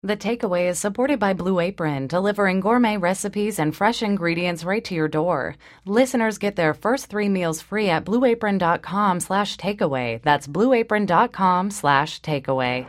The Takeaway is supported by Blue Apron, delivering gourmet recipes and fresh ingredients right to your door. Listeners get their first 3 meals free at blueapron.com/takeaway. That's blueapron.com/takeaway.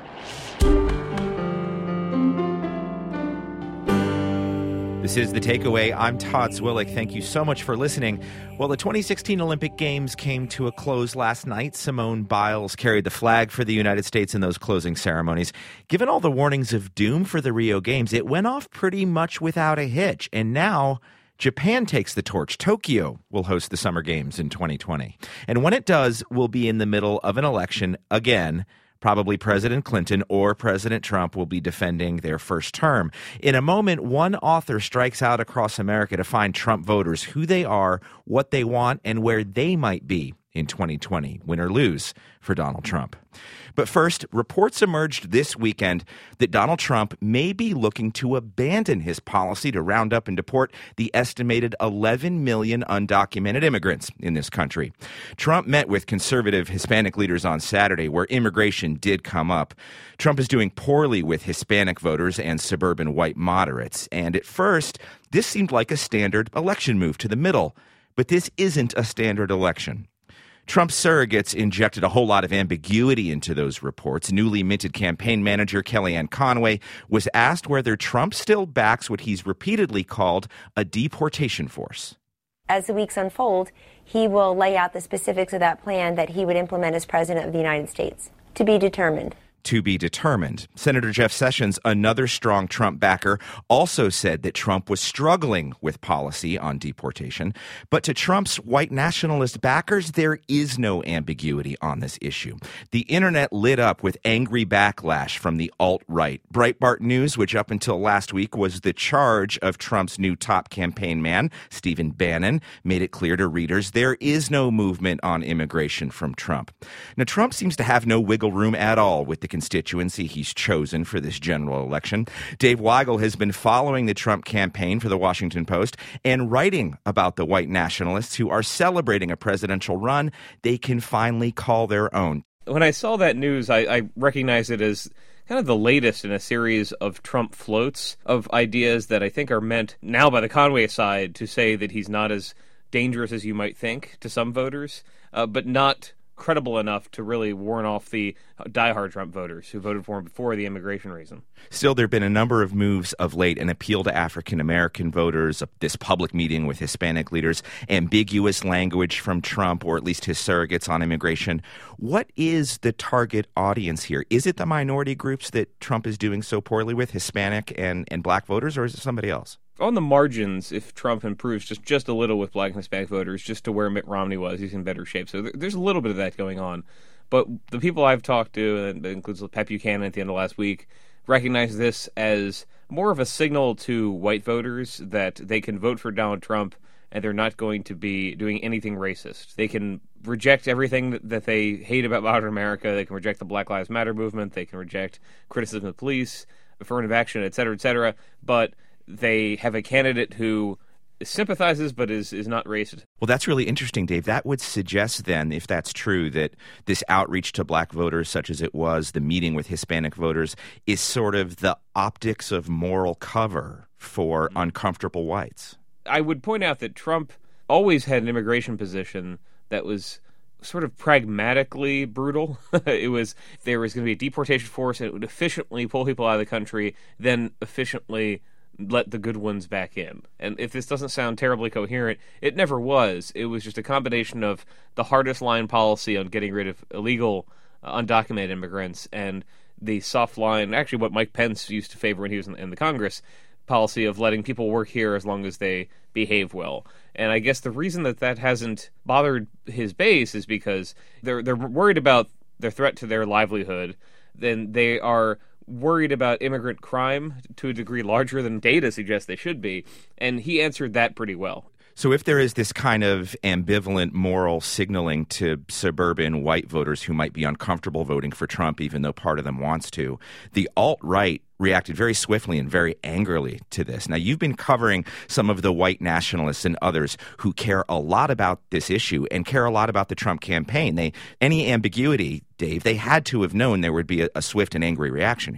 This is The Takeaway. I'm Todd Zwillich. Thank you so much for listening. Well, the 2016 Olympic Games came to a close last night. Simone Biles carried the flag for the United States in those closing ceremonies. Given all the warnings of doom for the Rio Games, it went off pretty much without a hitch. And now Japan takes the torch. Tokyo will host the Summer Games in 2020. And when it does, we'll be in the middle of an election again. Probably President Clinton or President Trump will be defending their first term. In a moment, one author strikes out across America to find Trump voters, who they are, what they want, and where they might be in 2020, win or lose for Donald Trump. But first, reports emerged this weekend that Donald Trump may be looking to abandon his policy to round up and deport the estimated 11 million undocumented immigrants in this country. Trump met with conservative Hispanic leaders on Saturday, where immigration did come up. Trump is doing poorly with Hispanic voters and suburban white moderates. And at first, this seemed like a standard election move to the middle. But this isn't a standard election. Trump's surrogates injected a whole lot of ambiguity into those reports. Newly minted campaign manager Kellyanne Conway was asked whether Trump still backs what he's repeatedly called a deportation force. As the weeks unfold, he will lay out the specifics of that plan that he would implement as president of the United States. To be determined. To be determined. Senator Jeff Sessions, another strong Trump backer, also said that Trump was struggling with policy on deportation. But to Trump's white nationalist backers, there is no ambiguity on this issue. The internet lit up with angry backlash from the alt-right. Breitbart News, which up until last week was the charge of Trump's new top campaign man, Stephen Bannon, made it clear to readers there is no movement on immigration from Trump. Now, Trump seems to have no wiggle room at all with the constituency he's chosen for this general election. Dave Weigel has been following the Trump campaign for the Washington Post and writing about the white nationalists who are celebrating a presidential run they can finally call their own. When I saw that news, I recognized it as kind of the latest in a series of Trump floats of ideas that I think are meant now by the Conway side to say that he's not as dangerous as you might think to some voters, but not credible enough to really warn off the diehard Trump voters who voted for him before the immigration reason. Still, there have been a number of moves of late, an appeal to African-American voters, this public meeting with Hispanic leaders, ambiguous language from Trump, or at least his surrogates on immigration. What is the target audience here? Is it the minority groups that Trump is doing so poorly with, Hispanic and black voters, or is it somebody else? On the margins, if Trump improves just a little with black and Hispanic voters, just to where Mitt Romney was, he's in better shape. So there's a little bit of that going on. But the people I've talked to, and that includes Pat Buchanan at the end of last week, recognize this as more of a signal to white voters that they can vote for Donald Trump and they're not going to be doing anything racist. They can reject everything that they hate about modern America. They can reject the Black Lives Matter movement. They can reject criticism of police, affirmative action, et cetera, but they have a candidate who sympathizes but is not racist. Well, that's really interesting, Dave. That would suggest then, if that's true, that this outreach to black voters, such as it was, the meeting with Hispanic voters, is sort of the optics of moral cover for uncomfortable whites. I would point out that Trump always had an immigration position that was sort of pragmatically brutal. There was going to be a deportation force, and it would efficiently pull people out of the country, then efficiently let the good ones back in. And if this doesn't sound terribly coherent, it never was. It was just a combination of the hardest line policy on getting rid of illegal, undocumented immigrants and the soft line, actually what Mike Pence used to favor when he was in the Congress, policy of letting people work here as long as they behave well. And I guess the reason that hasn't bothered his base is because they're worried about their threat to their livelihood. Then they are worried about immigrant crime to a degree larger than data suggests they should be, and he answered that pretty well. So if there is this kind of ambivalent moral signaling to suburban white voters who might be uncomfortable voting for Trump, even though part of them wants to, the alt-right reacted very swiftly and very angrily to this. Now, you've been covering some of the white nationalists and others who care a lot about this issue and care a lot about the Trump campaign. Any ambiguity, Dave, they had to have known there would be a swift and angry reaction here.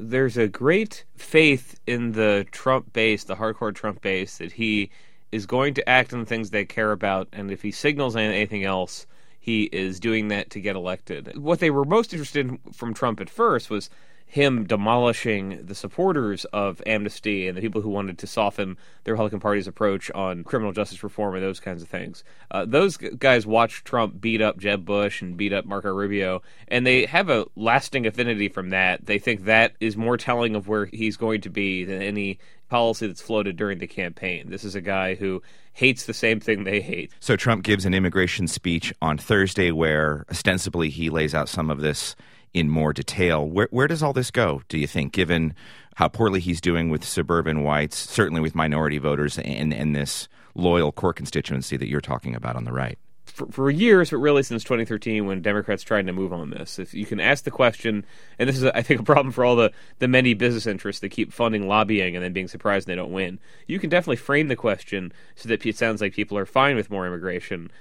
there's a great faith in the Trump base, the hardcore Trump base, that he is going to act on the things they care about, and if he signals anything else, he is doing that to get elected. What they were most interested in from Trump at first was him demolishing the supporters of amnesty and the people who wanted to soften the Republican Party's approach on criminal justice reform and those kinds of things. Those guys watched Trump beat up Jeb Bush and beat up Marco Rubio, and they have a lasting affinity from that. They think that is more telling of where he's going to be than any policy that's floated during the campaign. This is a guy who hates the same thing they hate. So Trump gives an immigration speech on Thursday where ostensibly he lays out some of this in more detail. Where does all this go, do you think, given how poorly he's doing with suburban whites, certainly with minority voters, and this loyal core constituency that you're talking about on the right? For years, but really since 2013 when Democrats tried to move on this, if you can ask the question, and this is, I think, a problem for all the many business interests that keep funding lobbying and then being surprised they don't win, you can definitely frame the question so that it sounds like people are fine with more immigration.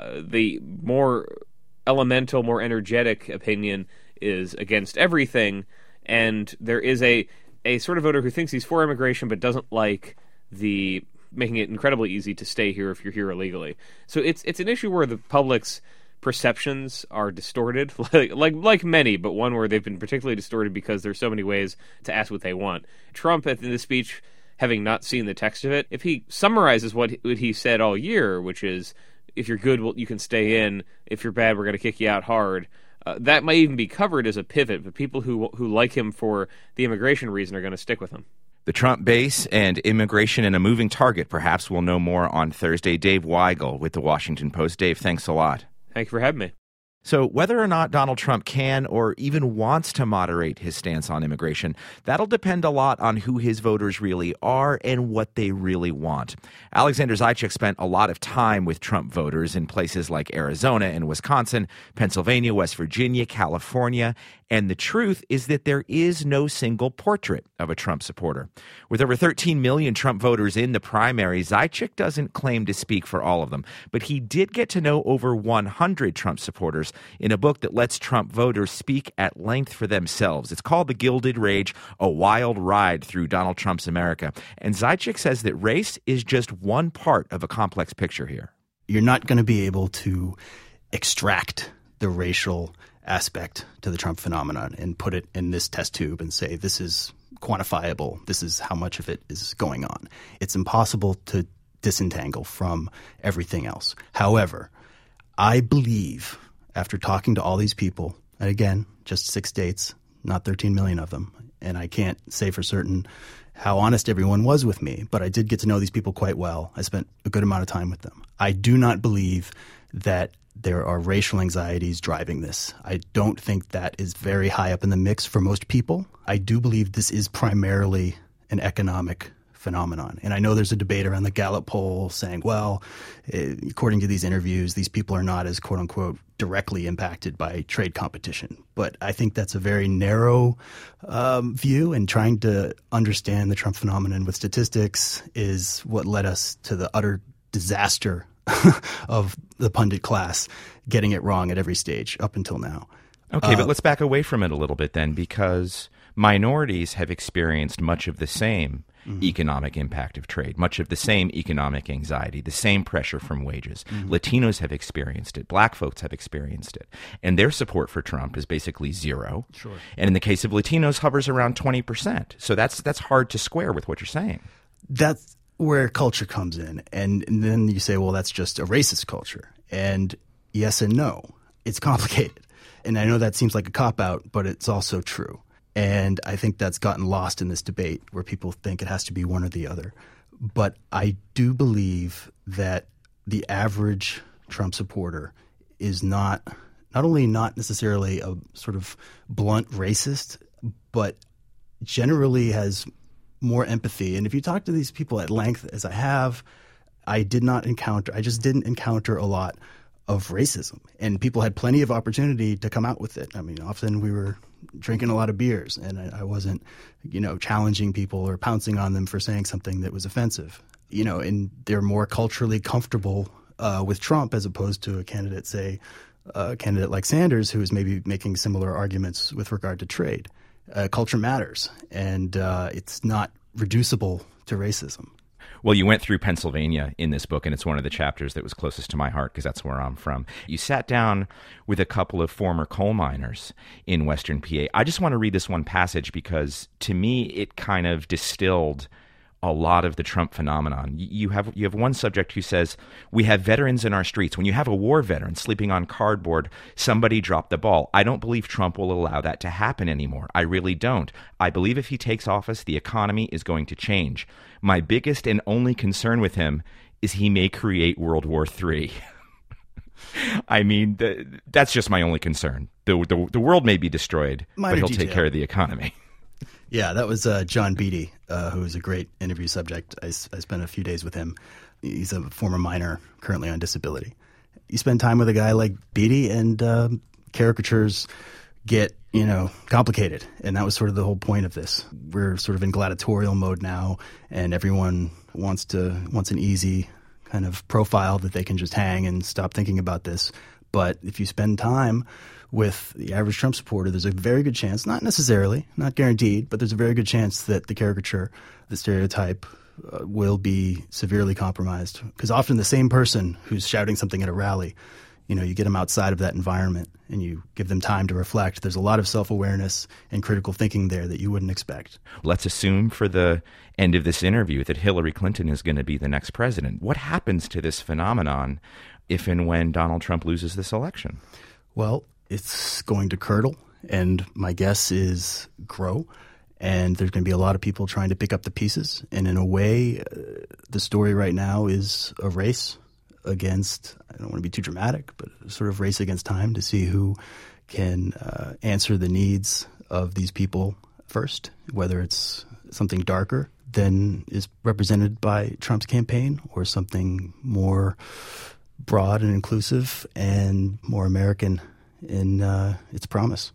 The more elemental, more energetic opinion is against everything, and there is a sort of voter who thinks he's for immigration but doesn't like the making it incredibly easy to stay here if you're here illegally. So it's an issue where the public's perceptions are distorted, like many, but one where they've been particularly distorted because there's so many ways to ask what they want. Trump, at the speech, having not seen the text of it, if he summarizes what he said all year, which is, if you're good, well, you can stay in. If you're bad, we're going to kick you out hard. That might even be covered as a pivot, but people who like him for the immigration reason are going to stick with him. The Trump base and immigration in a moving target. Perhaps we'll know more on Thursday. Dave Weigel with The Washington Post. Dave, thanks a lot. Thank you for having me. So whether or not Donald Trump can or even wants to moderate his stance on immigration, that'll depend a lot on who his voters really are and what they really want. Alexander Zaitchik spent a lot of time with Trump voters in places like Arizona and Wisconsin, Pennsylvania, West Virginia, California, and the truth is that there is no single portrait of a Trump supporter. With over 13 million Trump voters in the primary, Zaitchik doesn't claim to speak for all of them, but he did get to know over 100 Trump supporters in a book that lets Trump voters speak at length for themselves. It's called The Gilded Rage, A Wild Ride Through Donald Trump's America. And Zaitchik says that race is just one part of a complex picture here. You're not going to be able to extract the racial aspect to the Trump phenomenon and put it in this test tube and say this is quantifiable, this is how much of it is going on. It's impossible to disentangle from everything else. However, I believe, after talking to all these people, and again, just 6 states, not 13 million of them, and I can't say for certain how honest everyone was with me, but I did get to know these people quite well. I spent a good amount of time with them. I do not believe that there are racial anxieties driving this. I don't think that is very high up in the mix for most people. I do believe this is primarily an economic phenomenon. And I know there's a debate around the Gallup poll saying, well, according to these interviews, these people are not as, quote unquote, directly impacted by trade competition. But I think that's a very narrow view, and trying to understand the Trump phenomenon with statistics is what led us to the utter disaster of the pundit class getting it wrong at every stage up until now. Okay, but let's back away from it a little bit then, because minorities have experienced much of the same economic impact of trade, much of the same economic anxiety, the same pressure from wages. Latinos have experienced it. Black folks have experienced it. And their support for Trump is basically zero. Sure. And in the case of Latinos, hovers around 20%. So that's hard to square with what you're saying. That's where culture comes in. And then you say, well, that's just a racist culture. And yes and no. It's complicated. And I know that seems like a cop-out, but it's also true. And I think that's gotten lost in this debate where people think it has to be one or the other. But I do believe that the average Trump supporter is not only not necessarily a sort of blunt racist, but generally has more empathy. And if you talk to these people at length, as I have, I just didn't encounter a lot of racism. And people had plenty of opportunity to come out with it. I mean, often we were drinking a lot of beers, and I wasn't, challenging people or pouncing on them for saying something that was offensive. And they're more culturally comfortable with Trump as opposed to a candidate like Sanders, who is maybe making similar arguments with regard to trade. culture matters, and it's not reducible to racism. Well, you went through Pennsylvania in this book, and it's one of the chapters that was closest to my heart because that's where I'm from. You sat down with a couple of former coal miners in Western PA. I just want to read this one passage because, to me, it kind of distilled a lot of the Trump phenomenon. You have one subject who says, we have veterans in our streets. When you have a war veteran sleeping on cardboard, somebody dropped the ball. I don't believe Trump will allow that to happen anymore. I really don't. I believe if he takes office, the economy is going to change. My biggest and only concern with him is he may create World War III. I mean, that's just my only concern. The world may be destroyed, but he'll take care of the economy. Yeah, that was John Beatty, who was a great interview subject. I spent a few days with him. He's a former miner, currently on disability. You spend time with a guy like Beatty, and caricatures get, complicated. And that was sort of the whole point of this. We're sort of in gladiatorial mode now, and everyone wants an easy kind of profile that they can just hang and stop thinking about this. But if you spend time with the average Trump supporter, there's a very good chance, not necessarily, not guaranteed, but there's a very good chance that the caricature, the stereotype, will be severely compromised. Because often the same person who's shouting something at a rally, you get them outside of that environment and you give them time to reflect. There's a lot of self-awareness and critical thinking there that you wouldn't expect. Let's assume for the end of this interview that Hillary Clinton is going to be the next president. What happens to this phenomenon if and when Donald Trump loses this election? Well, it's going to curdle, and my guess is grow. And there's going to be a lot of people trying to pick up the pieces. And in a way, the story right now is a race against, I don't want to be too dramatic, but a sort of race against time to see who can answer the needs of these people first, whether it's something darker than is represented by Trump's campaign or something more broad and inclusive and more American in its promise.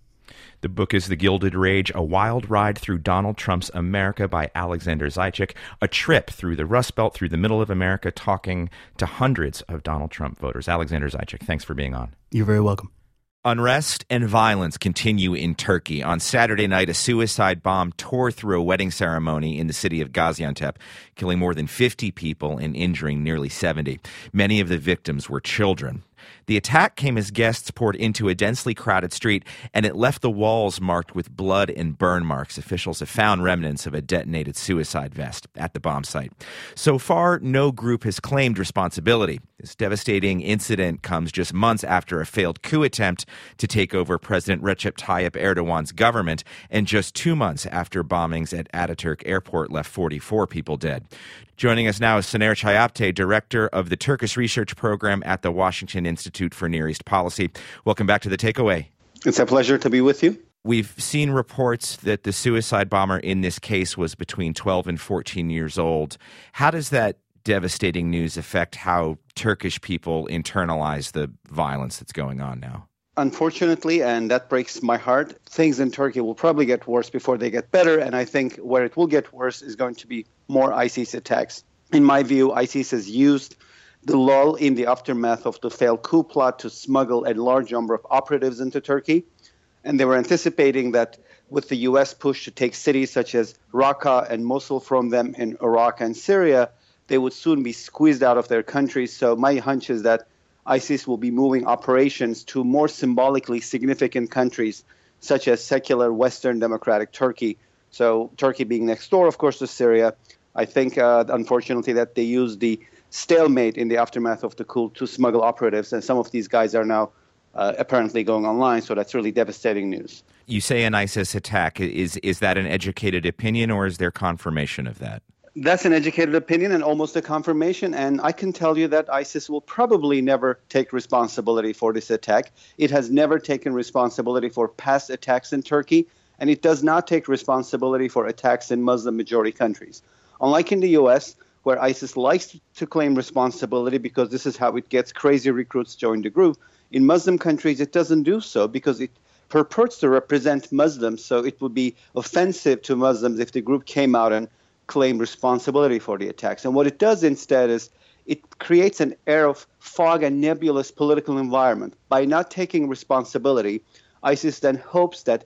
The book is The Gilded Rage, A Wild Ride Through Donald Trump's America by Alexander Zaitchik, a trip through the Rust Belt, through the middle of America, talking to hundreds of Donald Trump voters. Alexander Zaitchik, thanks for being on. You're very welcome. Unrest and violence continue in Turkey. On Saturday night, a suicide bomb tore through a wedding ceremony in the city of Gaziantep, killing more than 50 people and injuring nearly 70. Many of the victims were children. The attack came as guests poured into a densely crowded street, and it left the walls marked with blood and burn marks. Officials have found remnants of a detonated suicide vest at the bomb site. So far, no group has claimed responsibility. This devastating incident comes just months after a failed coup attempt to take over President Recep Tayyip Erdogan's government, and just 2 months after bombings at Ataturk Airport left 44 people dead. Joining us now is Soner Chayapte, director of the Turkish Research Program at the Washington Institute for Near East Policy. Welcome back to The Takeaway. It's a pleasure to be with you. We've seen reports that the suicide bomber in this case was between 12 and 14 years old. How does that devastating news affect how Turkish people internalize the violence that's going on now? Unfortunately, and that breaks my heart, things in Turkey will probably get worse before they get better. And I think where it will get worse is going to be more ISIS attacks. In my view, ISIS has used the lull in the aftermath of the failed coup plot to smuggle a large number of operatives into Turkey. And they were anticipating that with the U.S. push to take cities such as Raqqa and Mosul from them in Iraq and Syria, they would soon be squeezed out of their countries. So my hunch is that ISIS will be moving operations to more symbolically significant countries, such as secular Western democratic Turkey. So Turkey being next door, of course, to Syria. I think, unfortunately, that they used the stalemate in the aftermath of the coup to smuggle operatives, and some of these guys are now apparently going online. So that's really devastating news. You say an ISIS attack. Is that an educated opinion, or is there confirmation of that? That's an educated opinion and almost a confirmation. And I can tell you that ISIS will probably never take responsibility for this attack. It has never taken responsibility for past attacks in Turkey, and it does not take responsibility for attacks in Muslim-majority countries. Unlike in the U.S., where ISIS likes to claim responsibility because this is how it gets crazy recruits join the group, in Muslim countries it doesn't do so because it purports to represent Muslims, so it would be offensive to Muslims if the group came out and claim responsibility for the attacks. And what it does instead is it creates an air of fog and nebulous political environment. By not taking responsibility, ISIS then hopes that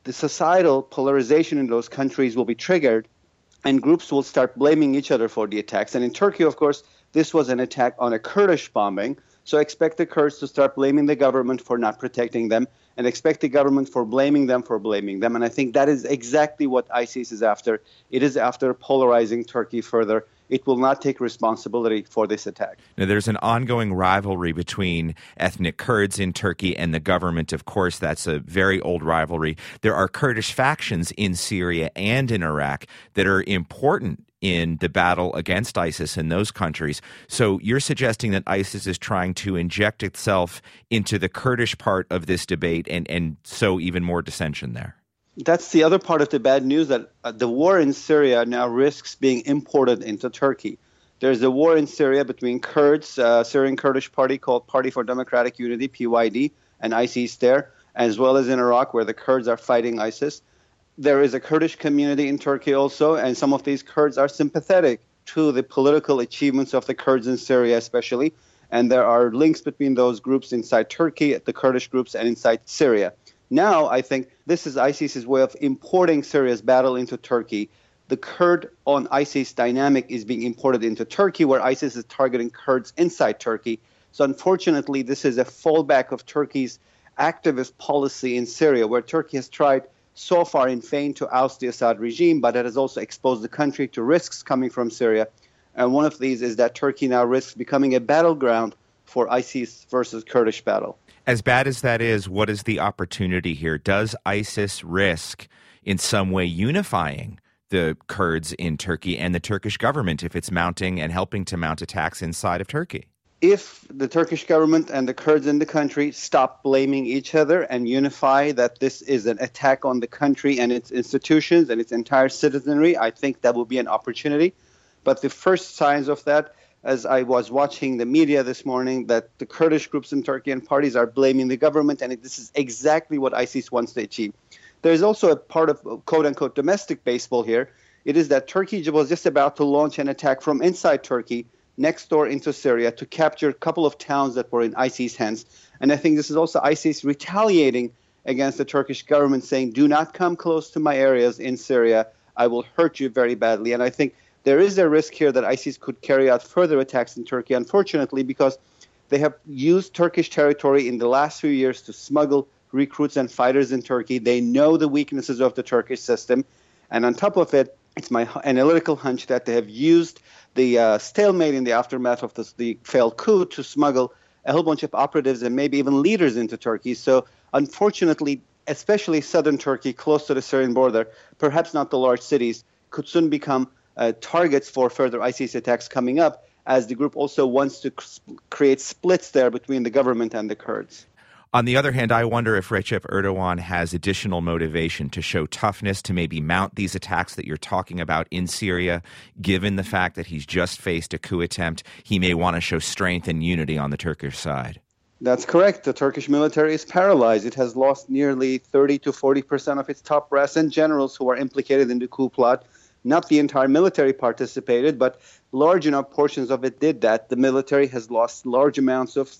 the societal polarization in those countries will be triggered, and groups will start blaming each other for the attacks. And in Turkey, of course, this was an attack on a Kurdish bombing. So expect the Kurds to start blaming the government for not protecting them, and expect the government for blaming them for blaming them. And I think that is exactly what ISIS is after. It is after polarizing Turkey further. It will not take responsibility for this attack. Now, there's an ongoing rivalry between ethnic Kurds in Turkey and the government. Of course, that's a very old rivalry. There are Kurdish factions in Syria and in Iraq that are important in the battle against ISIS in those countries. So you're suggesting that ISIS is trying to inject itself into the Kurdish part of this debate and sow even more dissension there. That's the other part of the bad news, that the war in Syria now risks being imported into Turkey. There's a war in Syria between Kurds, Syrian Kurdish party called Party for Democratic Unity, PYD, and ISIS there, as well as in Iraq where the Kurds are fighting ISIS. There is a Kurdish community in Turkey also, and some of these Kurds are sympathetic to the political achievements of the Kurds in Syria especially, and there are links between those groups inside Turkey, the Kurdish groups, and inside Syria. Now, I think this is ISIS's way of importing Syria's battle into Turkey. The Kurd on ISIS dynamic is being imported into Turkey, where ISIS is targeting Kurds inside Turkey. So unfortunately, this is a fallback of Turkey's activist policy in Syria, where Turkey has tried so far in vain to oust the Assad regime, but it has also exposed the country to risks coming from Syria. And one of these is that Turkey now risks becoming a battleground for ISIS versus Kurdish battle. As bad as that is, what is the opportunity here? Does ISIS risk in some way unifying the Kurds in Turkey and the Turkish government if it's mounting and helping to mount attacks inside of Turkey? If the Turkish government and the Kurds in the country stop blaming each other and unify that this is an attack on the country and its institutions and its entire citizenry, I think that will be an opportunity. But the first signs of that, as I was watching the media this morning, that the Kurdish groups in Turkey and parties are blaming the government, and this is exactly what ISIS wants to achieve. There's also a part of quote-unquote domestic baseball here. It is that Turkey was just about to launch an attack from inside Turkey next door into Syria to capture a couple of towns that were in ISIS hands. And I think this is also ISIS retaliating against the Turkish government, saying, do not come close to my areas in Syria. I will hurt you very badly. And I think there is a risk here that ISIS could carry out further attacks in Turkey, unfortunately, because they have used Turkish territory in the last few years to smuggle recruits and fighters in Turkey. They know the weaknesses of the Turkish system. And on top of it, it's my analytical hunch that they have used the stalemate in the aftermath of the failed coup to smuggle a whole bunch of operatives and maybe even leaders into Turkey. So unfortunately, especially southern Turkey, close to the Syrian border, perhaps not the large cities, could soon become targets for further ISIS attacks coming up, as the group also wants to create splits there between the government and the Kurds. On the other hand, I wonder if Recep Erdogan has additional motivation to show toughness, to maybe mount these attacks that you're talking about in Syria, given the fact that he's just faced a coup attempt. He may want to show strength and unity on the Turkish side. That's correct. The Turkish military is paralyzed. It has lost nearly 30 to 40% of its top brass and generals who are implicated in the coup plot. Not the entire military participated, but large enough portions of it did that. The military has lost large amounts of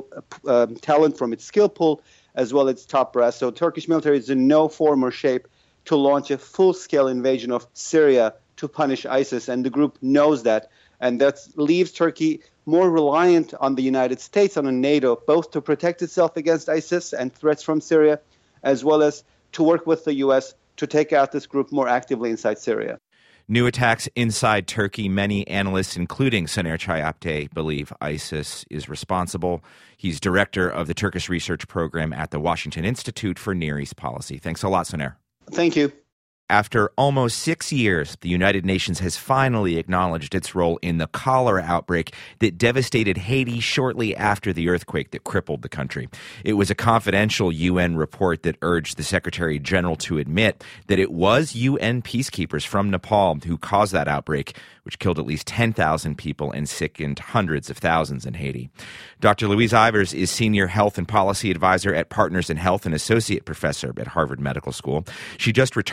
talent from its skill pool, as well as its top brass. So Turkish military is in no form or shape to launch a full-scale invasion of Syria to punish ISIS, and the group knows that. And that leaves Turkey more reliant on the United States, on NATO, both to protect itself against ISIS and threats from Syria, as well as to work with the U.S. to take out this group more actively inside Syria. New attacks inside Turkey. Many analysts, including Soner Çayapte, believe ISIS is responsible. He's director of the Turkish research program at the Washington Institute for Near East Policy. Thanks a lot, Soner. Thank you. After almost 6 years, the United Nations has finally acknowledged its role in the cholera outbreak that devastated Haiti shortly after the earthquake that crippled the country. It was a confidential UN report that urged the Secretary General to admit that it was UN peacekeepers from Nepal who caused that outbreak, which killed at least 10,000 people and sickened hundreds of thousands in Haiti. Dr. Louise Ivers is Senior Health and Policy Advisor at Partners in Health and Associate Professor at Harvard Medical School. She just returned from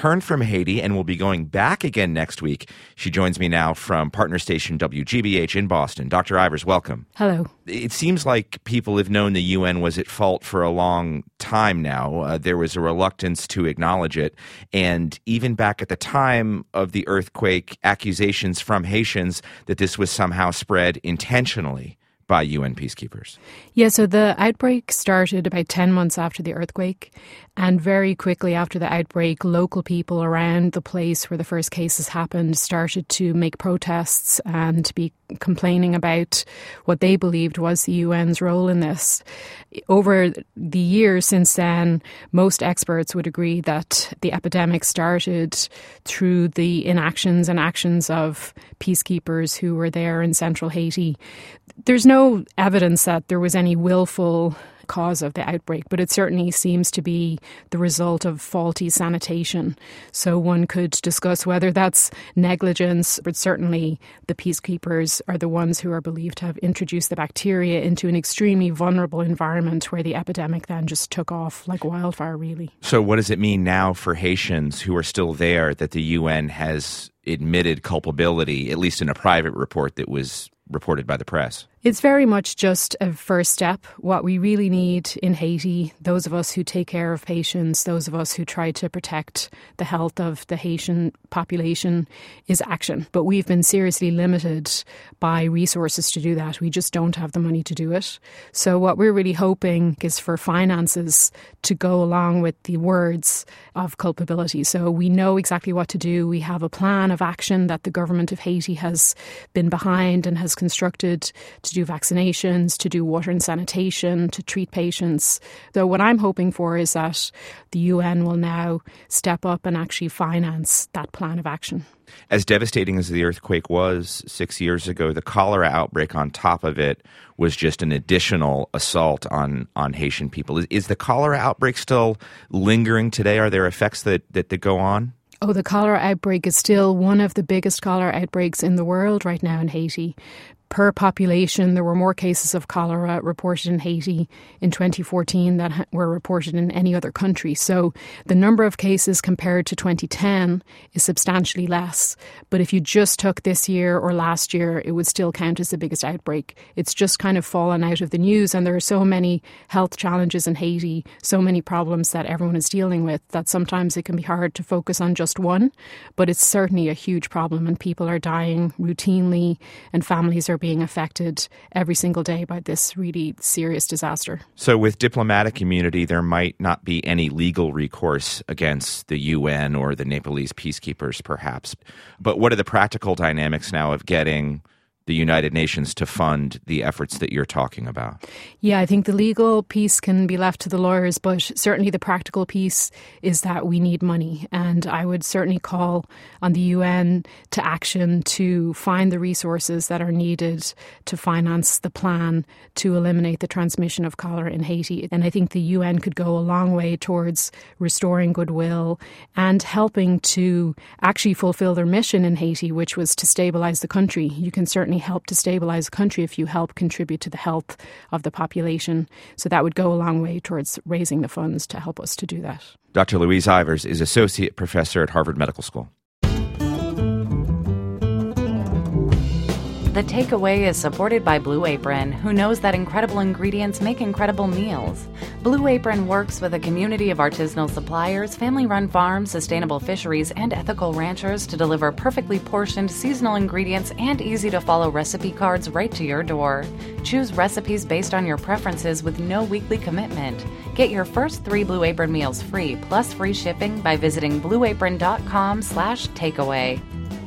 Haiti and will be going back again next week. She joins me now from partner station WGBH in Boston. Dr. Ivers, welcome. Hello. It seems like people have known the UN was at fault for a long time now. There was a reluctance to acknowledge it. And even back at the time of the earthquake, accusations from Haitians that this was somehow spread intentionally by UN peacekeepers. Yeah, so the outbreak started about 10 months after the earthquake. And very quickly after the outbreak, local people around the place where the first cases happened started to make protests and to be complaining about what they believed was the UN's role in this. Over the years since then, most experts would agree that the epidemic started through the inactions and actions of peacekeepers who were there in central Haiti. There's no evidence that there was any willful cause of the outbreak, but it certainly seems to be the result of faulty sanitation. So one could discuss whether that's negligence, but certainly the peacekeepers are the ones who are believed to have introduced the bacteria into an extremely vulnerable environment where the epidemic then just took off like wildfire, really. So what does it mean now for Haitians who are still there that the UN has admitted culpability, at least in a private report that was reported by the press? It's very much just a first step. What we really need in Haiti, those of us who take care of patients, those of us who try to protect the health of the Haitian population, is action. But we've been seriously limited by resources to do that. We just don't have the money to do it. So what we're really hoping is for finances to go along with the words of culpability. So we know exactly what to do. We have a plan of action that the government of Haiti has been behind and has constructed to do vaccinations, to do water and sanitation, to treat patients. So what I'm hoping for is that the UN will now step up and actually finance that plan of action. As devastating as the earthquake was 6 years ago, the cholera outbreak on top of it was just an additional assault on Haitian people. Is the cholera outbreak still lingering today? Are there effects that go on? Oh, the cholera outbreak is still one of the biggest cholera outbreaks in the world right now in Haiti. Per population, there were more cases of cholera reported in Haiti in 2014 than were reported in any other country. So the number of cases compared to 2010 is substantially less. But if you just took this year or last year, it would still count as the biggest outbreak. It's just kind of fallen out of the news. And there are so many health challenges in Haiti, so many problems that everyone is dealing with, that sometimes it can be hard to focus on just one. But it's certainly a huge problem, and people are dying routinely, and families are being affected every single day by this really serious disaster. So with diplomatic immunity, there might not be any legal recourse against the UN or the Nepalese peacekeepers, perhaps. But what are the practical dynamics now of getting the United Nations to fund the efforts that you're talking about? Yeah, I think the legal piece can be left to the lawyers, but certainly the practical piece is that we need money. And I would certainly call on the UN to action to find the resources that are needed to finance the plan to eliminate the transmission of cholera in Haiti. And I think the UN could go a long way towards restoring goodwill and helping to actually fulfill their mission in Haiti, which was to stabilize the country. You can certainly help to stabilize a country if you help contribute to the health of the population. So that would go a long way towards raising the funds to help us to do that. Dr. Louise Ivers is Associate Professor at Harvard Medical School. The Takeaway is supported by Blue Apron, who knows that incredible ingredients make incredible meals. Blue Apron works with a community of artisanal suppliers, family-run farms, sustainable fisheries, and ethical ranchers to deliver perfectly portioned seasonal ingredients and easy-to-follow recipe cards right to your door. Choose recipes based on your preferences with no weekly commitment. Get your first 3 Blue Apron meals free, plus free shipping by visiting blueapron.com/takeaway.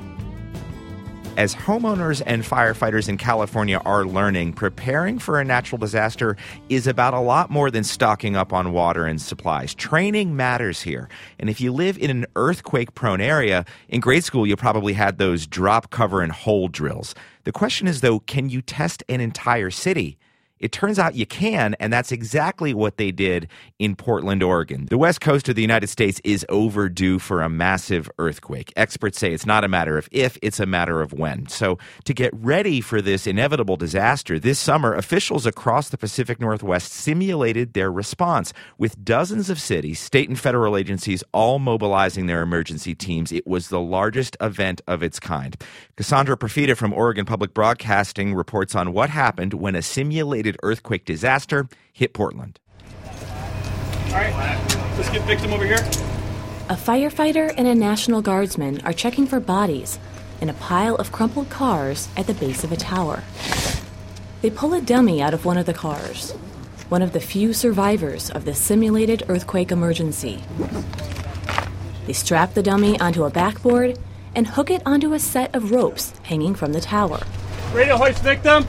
As homeowners and firefighters in California are learning, preparing for a natural disaster is about a lot more than stocking up on water and supplies. Training matters here. And if you live in an earthquake-prone area, in grade school you probably had those drop, cover, and hold drills. The question is, though, can you test an entire city It turns out you can, and that's exactly what they did in Portland, Oregon. The west coast of the United States is overdue for a massive earthquake. Experts say it's not a matter of if, it's a matter of when. So to get ready for this inevitable disaster, this summer, officials across the Pacific Northwest simulated their response with dozens of cities, state and federal agencies all mobilizing their emergency teams. It was the largest event of its kind. Cassandra Profita from Oregon Public Broadcasting reports on what happened when a simulated earthquake disaster hit Portland. All right, let's get victim over here. A firefighter and a National Guardsman are checking for bodies in a pile of crumpled cars at the base of a tower. They pull a dummy out of one of the cars, one of the few survivors of the simulated earthquake emergency. They strap the dummy onto a backboard and hook it onto a set of ropes hanging from the tower. Ready to hoist victim?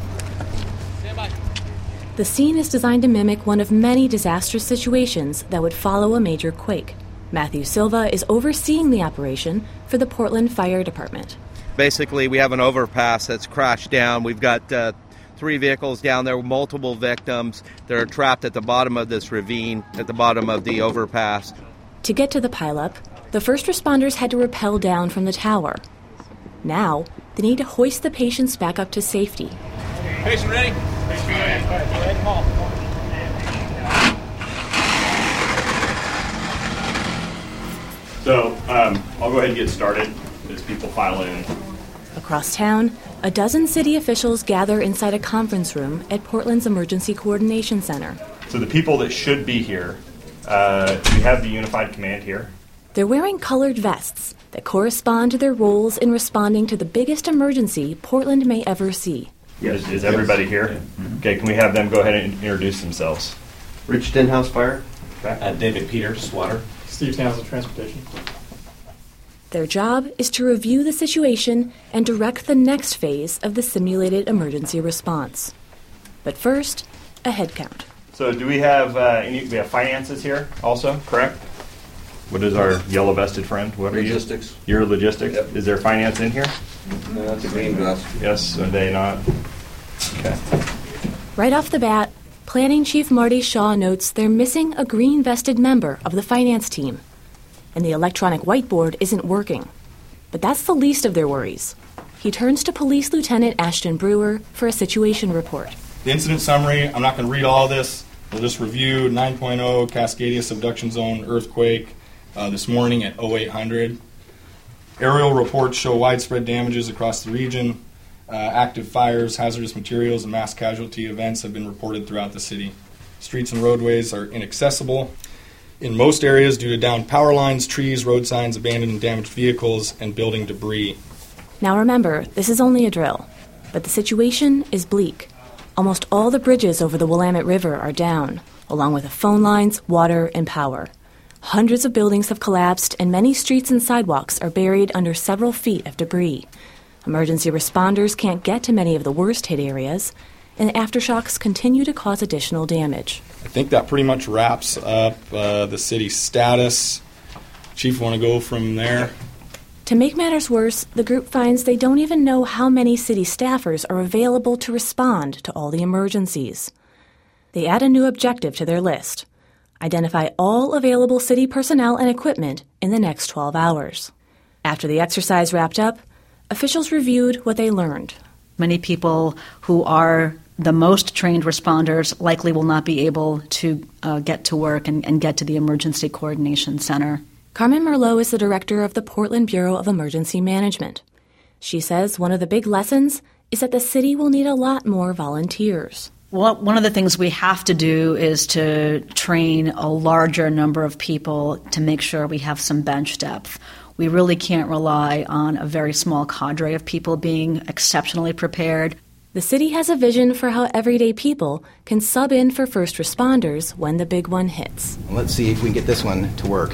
The scene is designed to mimic one of many disastrous situations that would follow a major quake. Matthew Silva is overseeing the operation for the Portland Fire Department. Basically, we have an overpass that's crashed down. We've got 3 vehicles down there, multiple victims that are trapped at the bottom of this ravine, at the bottom of the overpass. To get to the pileup, the first responders had to rappel down from the tower. Now, they need to hoist the patients back up to safety. Patient ready? Patient ready. All right, go ahead and haul. So, I'll go ahead and get started as people file in. Across town, a dozen city officials gather inside a conference room at Portland's Emergency Coordination Center. So the people that should be here, we have the Unified Command here. They're wearing colored vests that correspond to their roles in responding to the biggest emergency Portland may ever see. Yes. Is everybody here? Mm-hmm. Okay, can we have them go ahead and introduce themselves? Rich Stenhouse, Fire. Okay. David Peters, Water. Steve Townsend, Transportation. Their job is to review the situation and direct the next phase of the simulated emergency response. But first, a head count. So do we have we have finances here also, correct? What is our yellow vested friend? What are Logistics. you? You're logistics? Yep. Is there finance in here? No, that's a green vest. Yes, are they not? Okay. Right off the bat, Planning Chief Marty Shaw notes they're missing a green-vested member of the finance team, and the electronic whiteboard isn't working. But that's the least of their worries. He turns to Police Lieutenant Ashton Brewer for a situation report. The incident summary, I'm not going to read all of this. We'll just review 9.0 Cascadia subduction zone earthquake this morning at 0800. Aerial reports show widespread damages across the region. Active fires, hazardous materials, and mass casualty events have been reported throughout the city. Streets and roadways are inaccessible in most areas due to downed power lines, trees, road signs, abandoned and damaged vehicles, and building debris. Now remember, this is only a drill, but the situation is bleak. Almost all the bridges over the Willamette River are down, along with the phone lines, water, and power. Hundreds of buildings have collapsed, and many streets and sidewalks are buried under several feet of debris. Emergency responders can't get to many of the worst-hit areas, and aftershocks continue to cause additional damage. I think that pretty much wraps up the city's status. Chief, want to go from there? To make matters worse, the group finds they don't even know how many city staffers are available to respond to all the emergencies. They add a new objective to their list: identify all available city personnel and equipment in the next 12 hours. After the exercise wrapped up, officials reviewed what they learned. Many people who are the most trained responders likely will not be able to get to work and get to the Emergency Coordination Center. Carmen Merlot is the director of the Portland Bureau of Emergency Management. She says one of the big lessons is that the city will need a lot more volunteers. Well, one of the things we have to do is to train a larger number of people to make sure we have some bench depth. We really can't rely on a very small cadre of people being exceptionally prepared. The city has a vision for how everyday people can sub in for first responders when the big one hits. Let's see if we can get this one to work.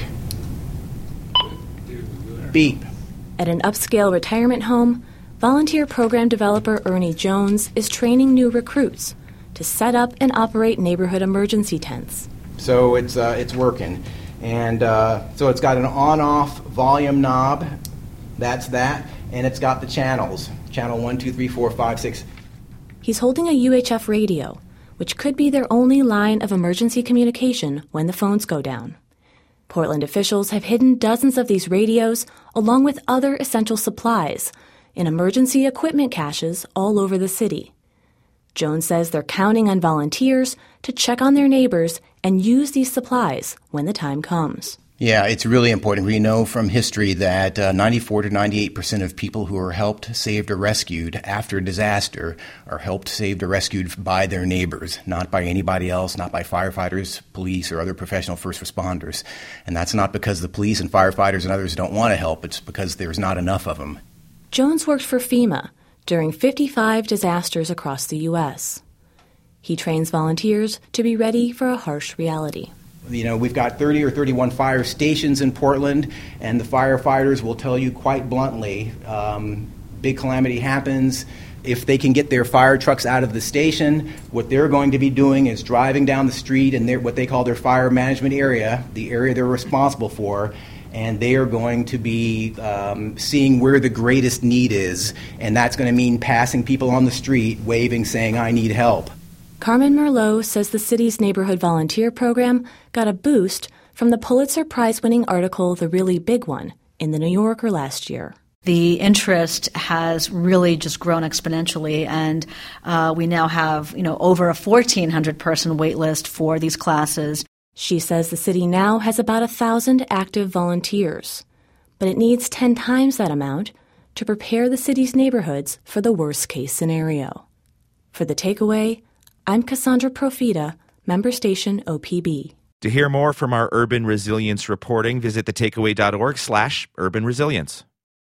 Beep. At an upscale retirement home, volunteer program developer Ernie Jones is training new recruits to set up and operate neighborhood emergency tents. So it's working. And so it's got an on-off volume knob. That's that. And it's got the channels. Channel 1, 2, 3, 4, 5, 6. He's holding a UHF radio, which could be their only line of emergency communication when the phones go down. Portland officials have hidden dozens of these radios, along with other essential supplies, in emergency equipment caches all over the city. Jones says they're counting on volunteers to check on their neighbors and use these supplies when the time comes. Yeah, it's really important. We know from history that 94 to 98% of people who are helped, saved, or rescued after a disaster are helped, saved, or rescued by their neighbors, not by anybody else, not by firefighters, police, or other professional first responders. And that's not because the police and firefighters and others don't want to help. It's because there's not enough of them. Jones worked for FEMA during 55 disasters across the U.S. He trains volunteers to be ready for a harsh reality. You know, we've got 30 or 31 fire stations in Portland, and the firefighters will tell you quite bluntly, big calamity happens. If they can get their fire trucks out of the station, what they're going to be doing is driving down the street in what they call their fire management area, the area they're responsible for, and they are going to be seeing where the greatest need is, and that's going to mean passing people on the street, waving, saying, "I need help." Carmen Merlot says the city's neighborhood volunteer program got a boost from the Pulitzer Prize-winning article The Really Big One in The New Yorker last year. The interest has really just grown exponentially, and we now have, over a 1,400-person wait list for these classes. She says the city now has about 1,000 active volunteers, but it needs 10 times that amount to prepare the city's neighborhoods for the worst-case scenario. For The Takeaway, I'm Cassandra Profita, member station OPB. To hear more from our urban resilience reporting, visit thetakeaway.org/urban resilience.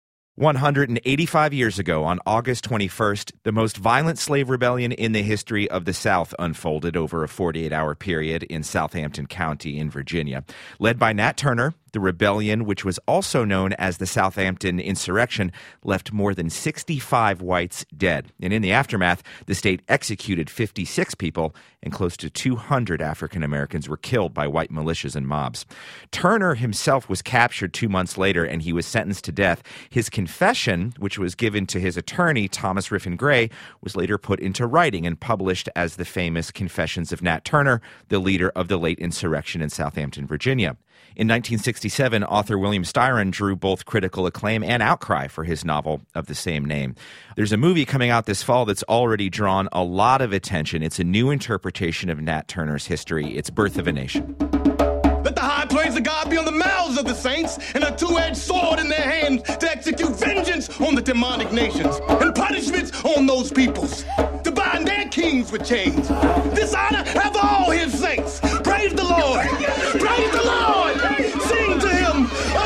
185 years ago, on August 21st, the most violent slave rebellion in the history of the South unfolded over a 48-hour period in Southampton County in Virginia. Led by Nat Turner, the rebellion, which was also known as the Southampton Insurrection, left more than 65 whites dead. And in the aftermath, the state executed 56 people, and close to 200 African Americans were killed by white militias and mobs. Turner himself was captured 2 months later, and he was sentenced to death. His confession, which was given to his attorney, Thomas Riffin Gray, was later put into writing and published as the famous Confessions of Nat Turner, the leader of the late insurrection in Southampton, Virginia. In 1967, author William Styron drew both critical acclaim and outcry for his novel of the same name. There's a movie coming out this fall that's already drawn a lot of attention. It's a new interpretation of Nat Turner's history. It's Birth of a Nation. Let the high praise of God be on the mouths of the saints and a two-edged sword in their hands to execute vengeance on the demonic nations and punishments on those peoples, to bind their kings with chains. This honor have all his saints. Praise the Lord. Praise the Lord. Sing to him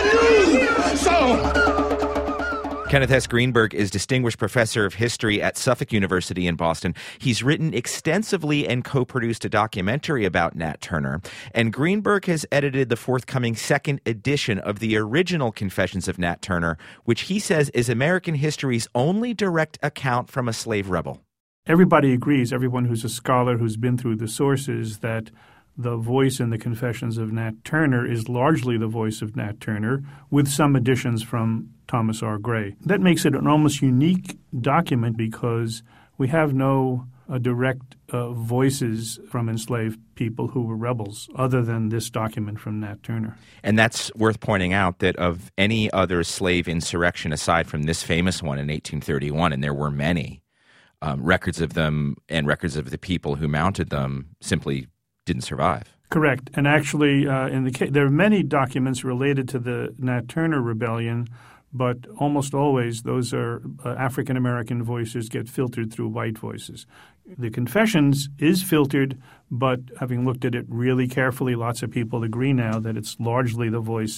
a new song. Kenneth S. Greenberg is Distinguished Professor of History at Suffolk University in Boston. He's written extensively and co-produced a documentary about Nat Turner. And Greenberg has edited the forthcoming second edition of the original Confessions of Nat Turner, which he says is American history's only direct account from a slave rebel. Everybody agrees, everyone who's a scholar who's been through the sources, that the voice in the Confessions of Nat Turner is largely the voice of Nat Turner, with some additions from Thomas R. Gray. That makes it an almost unique document because we have no direct voices from enslaved people who were rebels other than this document from Nat Turner. And that's worth pointing out that of any other slave insurrection aside from this famous one in 1831, and there were many, records of them and records of the people who mounted them simply didn't survive. Correct. And actually, there are many documents related to the Nat Turner Rebellion, but almost always those are African-American voices get filtered through white voices. The Confessions is filtered, but having looked at it really carefully, lots of people agree now that it's largely the voice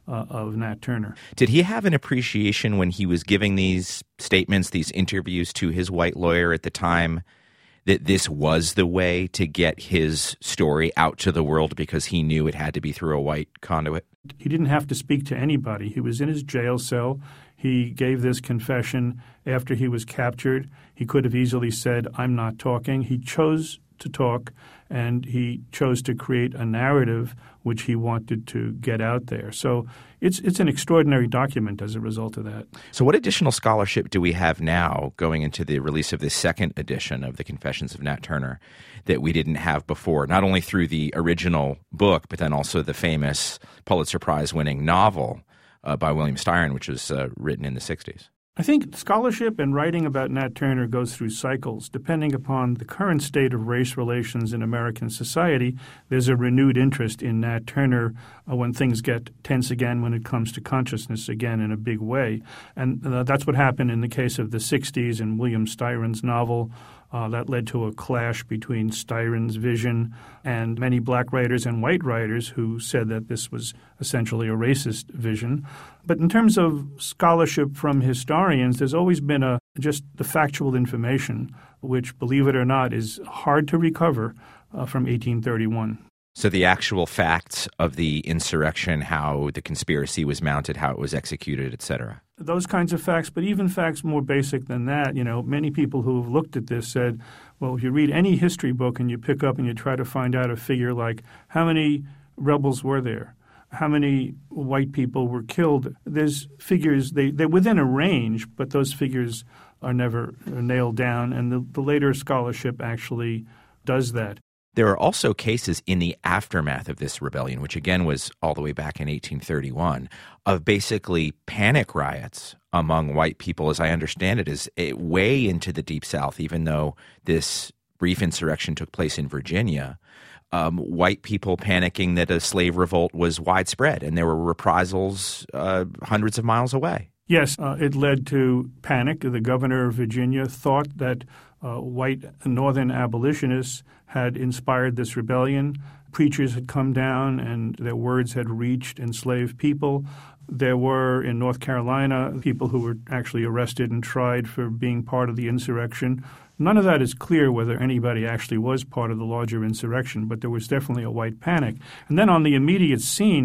of Nat Turner. Did he have an appreciation when he was giving these statements, these interviews to his white lawyer at the time, that this was the way to get his story out to the world because he knew it had to be through a white conduit? He didn't have to speak to anybody. He was in his jail cell. He gave this confession after he was captured. He could have easily said, "I'm not talking." He chose to talk, and he chose to create a narrative which he wanted to get out there. So it's an extraordinary document as a result of that. So what additional scholarship do we have now going into the release of this second edition of the Confessions of Nat Turner that we didn't have before, not only through the original book, but then also the famous Pulitzer Prize-winning novel by William Styron, which was written in the 60s? I think scholarship and writing about Nat Turner goes through cycles. Depending upon the current state of race relations in American society, there's a renewed interest in Nat Turner when things get tense again, when it comes to consciousness again in a big way. And that's what happened in the case of the 60s and William Styron's novel. That led to a clash between Styron's vision and many black writers and white writers who said that this was essentially a racist vision. But in terms of scholarship from historians, there's always been just the factual information, which, believe it or not, is hard to recover from 1831. So the actual facts of the insurrection, how the conspiracy was mounted, how it was executed, et cetera. Those kinds of facts, but even facts more basic than that. Many people who have looked at this said, well, if you read any history book and you pick up and you try to find out a figure like how many rebels were there, how many white people were killed, there's figures, they're within a range, but those figures are never nailed down, and the later scholarship actually does that. There are also cases in the aftermath of this rebellion, which again was all the way back in 1831, of basically panic riots among white people, as I understand it, is way into the Deep South, even though this brief insurrection took place in Virginia. White people panicking that a slave revolt was widespread, and there were reprisals hundreds of miles away. Yes, it led to panic. The governor of Virginia thought that white northern abolitionists had inspired this rebellion. Preachers had come down and their words had reached enslaved people. There were, in North Carolina, people who were actually arrested and tried for being part of the insurrection. None of that is clear whether anybody actually was part of the larger insurrection, but there was definitely a white panic. And then on the immediate scene,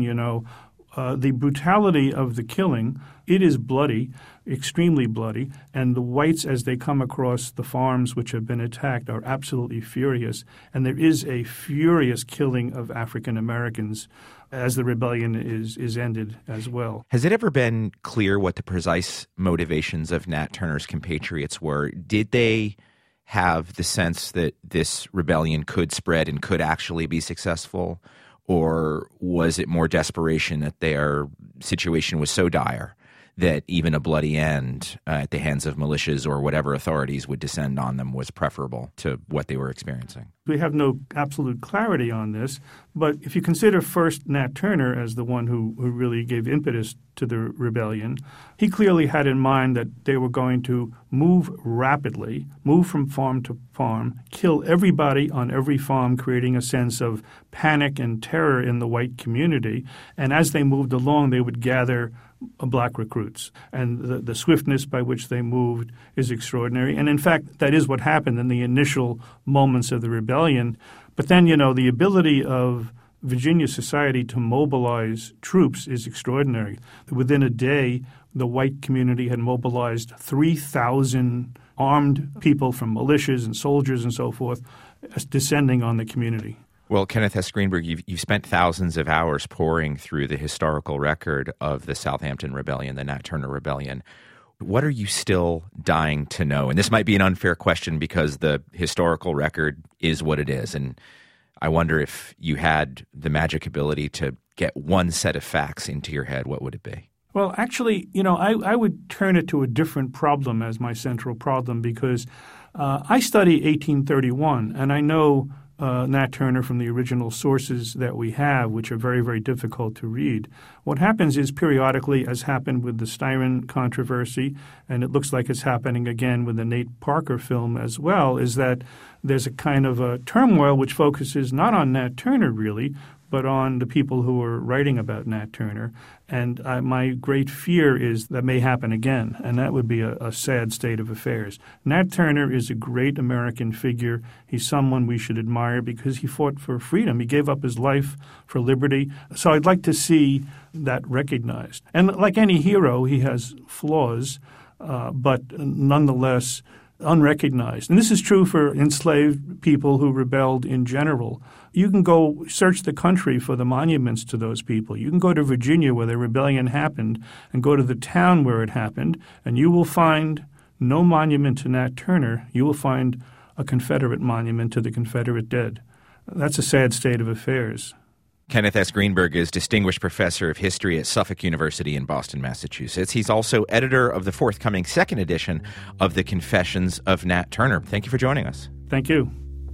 the brutality of the killing, it is bloody, extremely bloody, and the whites, as they come across the farms which have been attacked, are absolutely furious. And there is a furious killing of African Americans as the rebellion is ended as well. Has it ever been clear what the precise motivations of Nat Turner's compatriots were? Did they have the sense that this rebellion could spread and could actually be successful? Or was it more desperation that their situation was so dire that even a bloody end at the hands of militias or whatever authorities would descend on them was preferable to what they were experiencing? We have no absolute clarity on this, but if you consider first Nat Turner as the one who really gave impetus to the rebellion, he clearly had in mind that they were going to move rapidly, move from farm to farm, kill everybody on every farm, creating a sense of panic and terror in the white community. And as they moved along, they would gather black recruits. And the swiftness by which they moved is extraordinary. And in fact, that is what happened in the initial moments of the rebellion. But then, the ability of Virginia society to mobilize troops is extraordinary. Within a day, the white community had mobilized 3,000 armed people from militias and soldiers and so forth descending on the community. Well, Kenneth S. Greenberg, you've spent thousands of hours poring through the historical record of the Southampton Rebellion, the Nat Turner Rebellion. What are you still dying to know? And this might be an unfair question because the historical record is what it is. And I wonder if you had the magic ability to get one set of facts into your head, what would it be? Well, actually, I would turn it to a different problem as my central problem because I study 1831, and I know Nat Turner from the original sources that we have, which are very, very difficult to read. What happens is periodically, as happened with the Styron controversy, and it looks like it's happening again with the Nate Parker film as well, is that there's a kind of a turmoil which focuses not on Nat Turner really, but on the people who are writing about Nat Turner. And my great fear is that may happen again, and that would be a sad state of affairs. Nat Turner is a great American figure. He's someone we should admire because he fought for freedom. He gave up his life for liberty. So I'd like to see that recognized. And like any hero, he has flaws, but nonetheless, unrecognized. And this is true for enslaved people who rebelled in general. You can go search the country for the monuments to those people. You can go to Virginia where the rebellion happened and go to the town where it happened, and you will find no monument to Nat Turner. You will find a Confederate monument to the Confederate dead. That's a sad state of affairs. Kenneth S. Greenberg is Distinguished Professor of History at Suffolk University in Boston, Massachusetts. He's also editor of the forthcoming second edition of The Confessions of Nat Turner. Thank you for joining us. Thank you.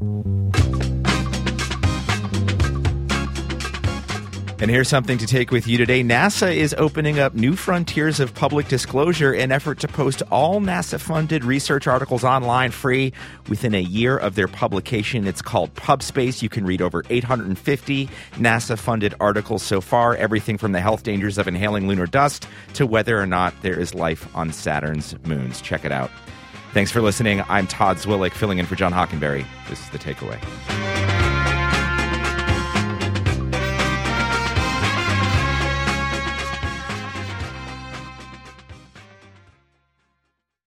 And here's something to take with you today. NASA is opening up new frontiers of public disclosure in an effort to post all NASA-funded research articles online free within a year of their publication. It's called PubSpace. You can read over 850 NASA-funded articles so far, everything from the health dangers of inhaling lunar dust to whether or not there is life on Saturn's moons. Check it out. Thanks for listening. I'm Todd Zwillich, filling in for John Hockenberry. This is The Takeaway.